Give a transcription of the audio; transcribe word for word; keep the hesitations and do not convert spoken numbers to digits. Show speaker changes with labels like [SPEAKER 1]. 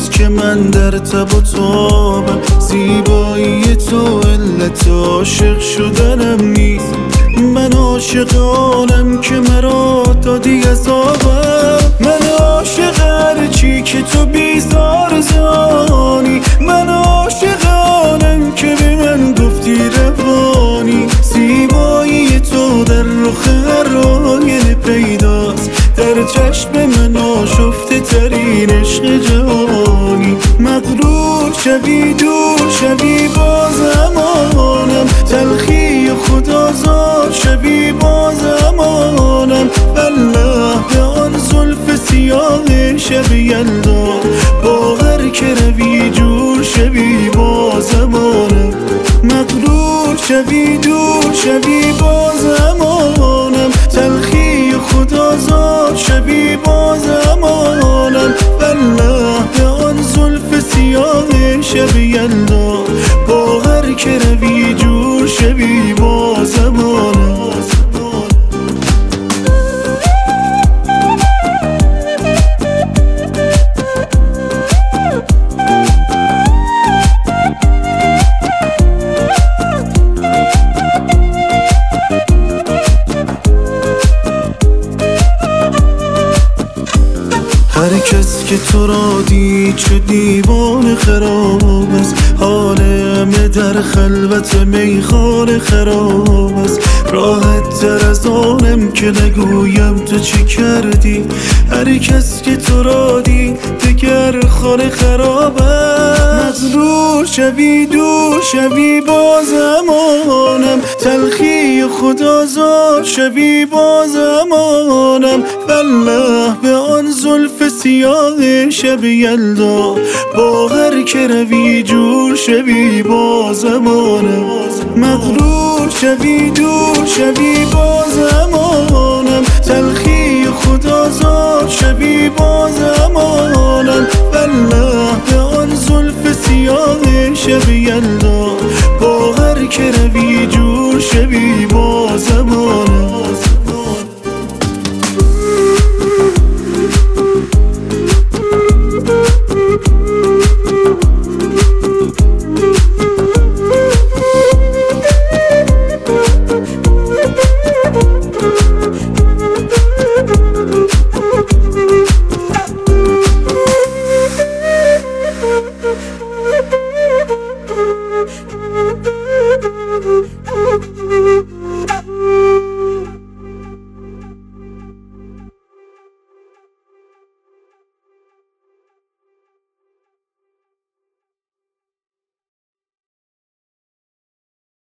[SPEAKER 1] روز که من در تب و تابم، زیبایی تو علت عاشق شدنم نیست. من عاشق آنم که مرا دادی عذابم، من عاشق هرچی که تو بیزار زانی، من عاشق آنم که به من گفتی روانی. زیبایی تو در رخ هر آینه پیداست، در چشم من آشفته ترین عشق جهانی. مغرور شوی دور شوی با زمانم، تلخی خدازار شوی با زمانم. والله به آن زلف سیاه شب یلدا، با هر که روی جور شوی با زمانم. مغرور شوی دور شوی با زمانم، تلخی خدازار شوی با زمانم. والله به آن زلف سیاه شب یلدا، با هر که روی جور شوی با زمانم. هر کس که تو را دید چه دیوان خراب است، حال همه در خلوت میخانه خراب است. راحت تر از آنم که نگویم تو چی کردی، هر کس که تو را دید دگر خانه خراب است. مغرور شوی دور شوی با زمانم، تلخی خدازار شوی با زمانم. والله به آن زلف سیاه شب یلدا، با هر که روی جور شوی با زمانم. مغرور شوی دور شوی با زمانم، تلخی خدازار شوی با زمانم. والله به آن زلف سیاه شب یلدا، با هر که روی جور شوی با زمانم.
[SPEAKER 2] We'll be right back.